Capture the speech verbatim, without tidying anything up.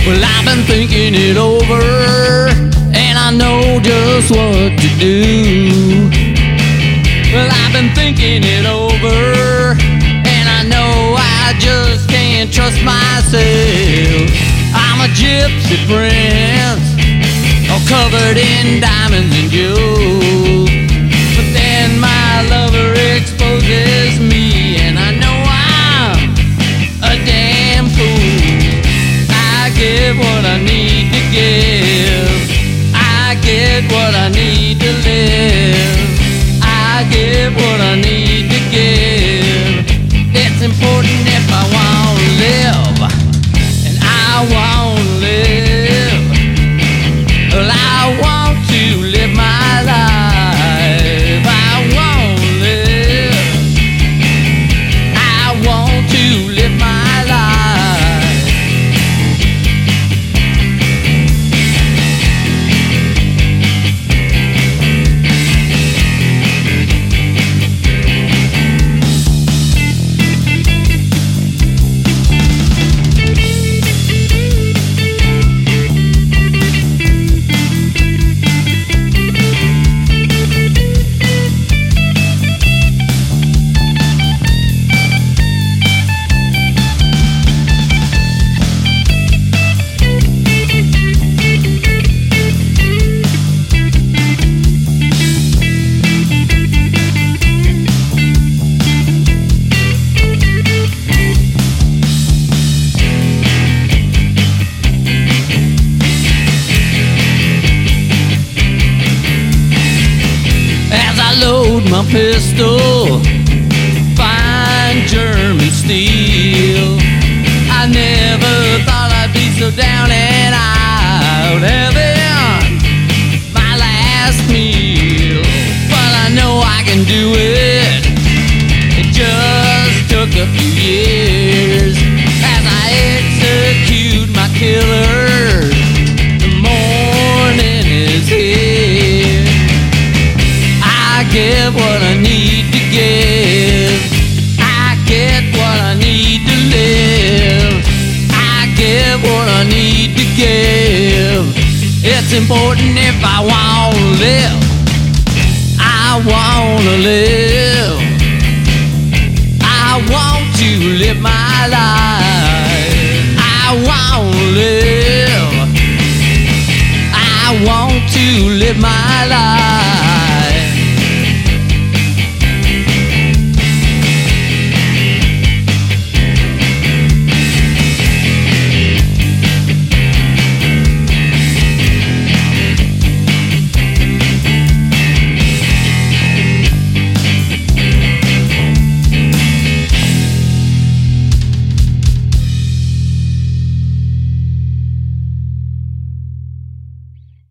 Well, I've been thinking it over, and I know just what to do. Well, I've been thinking it over, and I know I just can't trust myself. I'm a gypsy prince, all covered in diamonds and jewels. But then my lover exposes me, and I know I'm a damn fool. I get what I need to give, I get what I need to live, I get what I need to give. It's important if I want to live, and I want to live. Well, I want to live my life, I want to live, I want to live my life. Load my pistol, fine German steel. I never thought I'd be so down and out, having my last meal. But I know I can do it. It just took a few years as I execute my killers. The morning is here. I get what I need to give, I get what I need to live, I get what I need to give. It's important if I want to live, I want to live, I want to live my life, I want to live, I want to live my life.